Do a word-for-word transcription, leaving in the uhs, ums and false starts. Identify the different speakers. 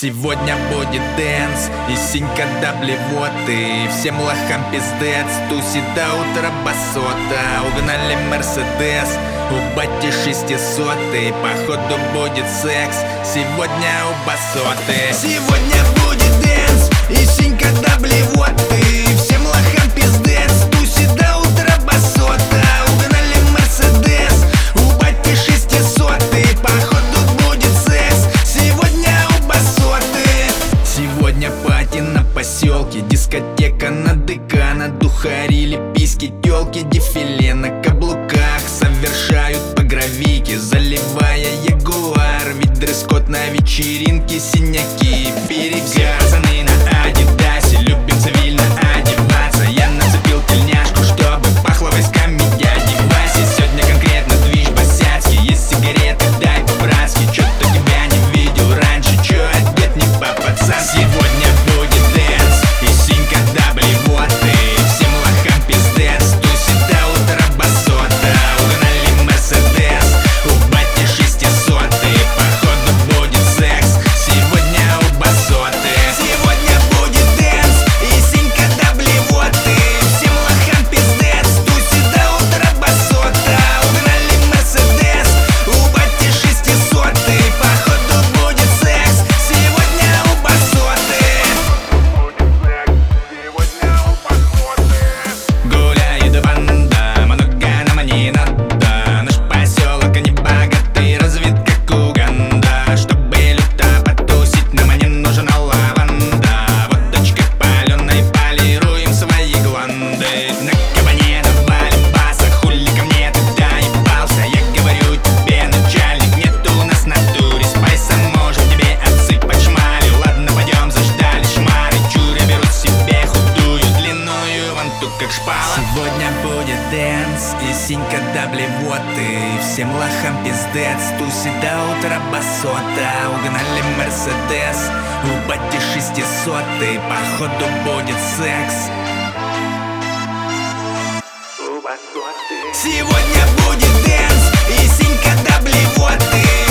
Speaker 1: Сегодня будет дэнс и синька до блевоты. Всем лохам пиздец, тусит до утра басота. Угнали Мерседес, у бати шестисотый. Походу будет секс сегодня у басоты. Сегодня будет дэнс и синька до блевоты. Всем лохам пиздец, тусит до утра басота. Угнали Мерседес, у бати шестисотый. Походу будет секс сегодня у басоты. Сегодня пати на поселке, дискотека на ДК. Надухарили письки, тёлки, дефиле на каблуках. Совершают по гравике, заливая ягуар. Ведь дресс-код на вечеринке, синяки, перегар. Пацаны на адидасе, любим цивильно одеваться. Я нацепил тельняшку, чтобы пахло войсками дяди Васи. Сегодня конкретно движ босяцкий, есть сигареты, дай по-братски. Чё-то тебя не видел раньше, чё одет не по-пацански. Сегодня будет дэнс и синька до блевоты. Всем лохам пиздец, тусит до утра басота. Угнали Мерседес, у бати шестисотый. Походу будет секс сегодня у басоты. Сегодня будет дэнс и синька до блевоты. Всем лохам пиздец, тусит до утра басота. Угнали Мерседес, у бати шестисотый. Походу будет секс сегодня у басоты. Гуляет банда, много нам не надо. Наш поселок не богатый, развит как Уганда. Чтобы люто потусить, нам не нужна лаванда. Водочкой паленой полируем свои гланды. На кабане навалим баса, хули ко мне ты доебался. Я говорю тебе, начальник, нет у нас в натуре спайса. Можем тебе отсыпать шмали. Ладно, пойдем, заждали шмары. Чуря берут себе худую, длинную ванту как шпала. Сегодня будет дэнс и синька до блевоты. Всем лохам пиздец, тусит до утра басота. Угнали Мерседес, у бати шестисотый. Походу будет секс у басоты. Сегодня будет дэнс и синька до блевоты.